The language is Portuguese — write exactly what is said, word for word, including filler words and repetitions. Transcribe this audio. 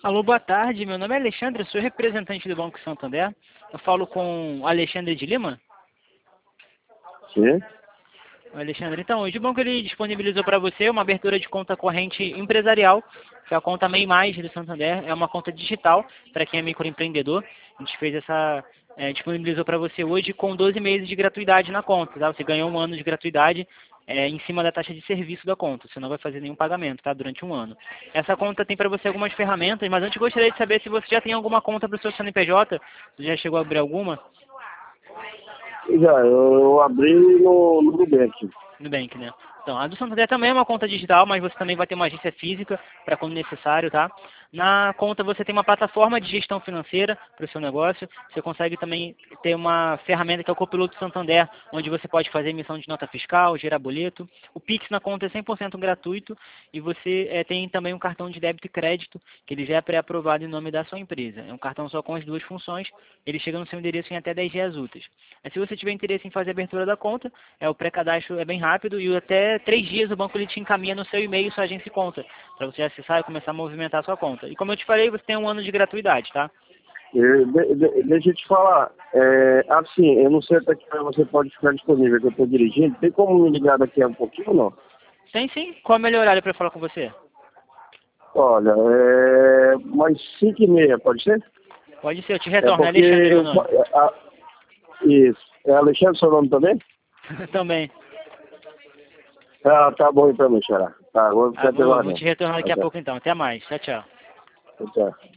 Alô, boa tarde. Meu nome é Alexandre, sou representante do Banco Santander. Eu falo com o Alexandre de Lima. Sim. O Alexandre, então, hoje o banco ele disponibilizou para você uma abertura de conta corrente empresarial, que é a conta MEI Mais do Santander. É uma conta digital para quem é microempreendedor. A gente fez essa, é, disponibilizou para você hoje com doze meses de gratuidade na conta, tá? Você ganhou um ano de gratuidade é, em cima da taxa de serviço da conta. Você não vai fazer nenhum pagamento, tá? Durante um ano. Essa conta tem para você algumas ferramentas, mas antes gostaria de saber se você já tem alguma conta para o seu C N P J. Você já chegou a abrir alguma? Já, eu, eu abri no, no Nubank. Nubank, né? Então, a do Santander também é uma conta digital, mas você também vai ter uma agência física para quando necessário, tá? Na conta você tem uma plataforma de gestão financeira para o seu negócio. Você consegue também ter uma ferramenta que é o Copiloto Santander, onde você pode fazer emissão de nota fiscal, gerar boleto. O Pix na conta é cem por cento gratuito e você é, tem também um cartão de débito e crédito, que ele já é pré-aprovado em nome da sua empresa. É um cartão só com as duas funções, ele chega no seu endereço em até dez dias úteis. Mas se você tiver interesse em fazer a abertura da conta, é, o pré-cadastro é bem rápido e até três dias o banco ele te encaminha no seu e-mail sua agência e conta, para você acessar e começar a movimentar a sua conta. E como eu te falei, você tem um ano de gratuidade, tá? Eu, de, de, deixa eu te falar, é, assim, eu não sei até que hora você pode ficar disponível, que eu estou dirigindo. Tem como me ligar daqui a um pouquinho ou não? Tem sim. Qual é o melhor horário para falar com você? Olha, é, mais cinco e meia, pode ser? Pode ser, eu te É retorno. É porque... Alexandre meu eu- nome. a- isso. É Alexandre seu nome também? Também. Ah, tá bom então, meu xará. Tá, vou Ah, ficar vou, pela vou te retornar daqui a Até. pouco então. Até mais. Tchau, tchau. Tchau.